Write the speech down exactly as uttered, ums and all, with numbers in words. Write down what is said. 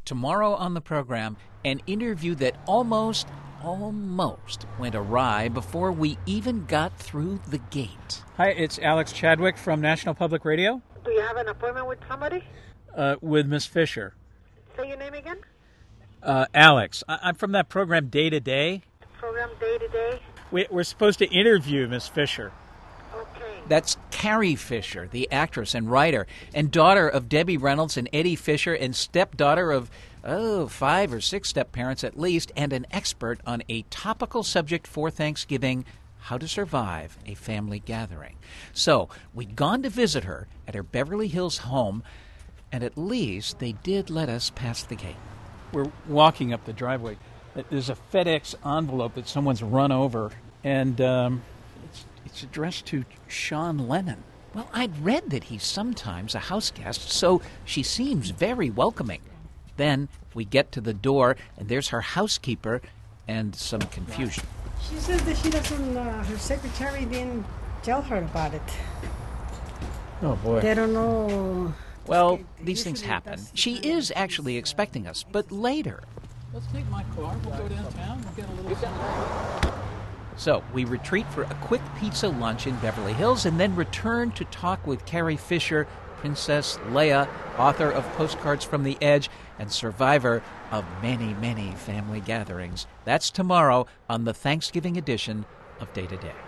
Tomorrow on the program, an interview that almost, almost went awry before we even got through the gate. Hi, it's Alex Chadwick from National Public Radio. Do you have an appointment with somebody? Uh, with Miss Fisher. Say your name again? Uh, Alex. I- I'm from that program Day to Day. Program Day to Day? We- we're supposed to interview Miss Fisher. Okay. That's Carrie Fisher, the actress and writer, and daughter of Debbie Reynolds and Eddie Fisher, and stepdaughter of, oh, five or six step-parents at least, and an expert on a topical subject for Thanksgiving, how to survive a family gathering. So, we'd gone to visit her at her Beverly Hills home, and at least they did let us pass the gate. We're walking up the driveway. There's a FedEx envelope that someone's run over, and um, it's, it's addressed to Sean Lennon. Well, I'd read that he's sometimes a house guest, so she seems very welcoming. Then we get to the door, and there's her housekeeper and some confusion. She says that she doesn't, uh, her secretary didn't tell her about it. Oh, boy. They don't know. Well, They- these things usually happen. that's the She time is that actually she's, uh, expecting us, but later. Let's take my car. We'll go downtown. We'll get a little... So we retreat for a quick pizza lunch in Beverly Hills and then return to talk with Carrie Fisher, Princess Leia, author of Postcards from the Edge and survivor of many, many family gatherings. That's tomorrow on the Thanksgiving edition of Day to Day.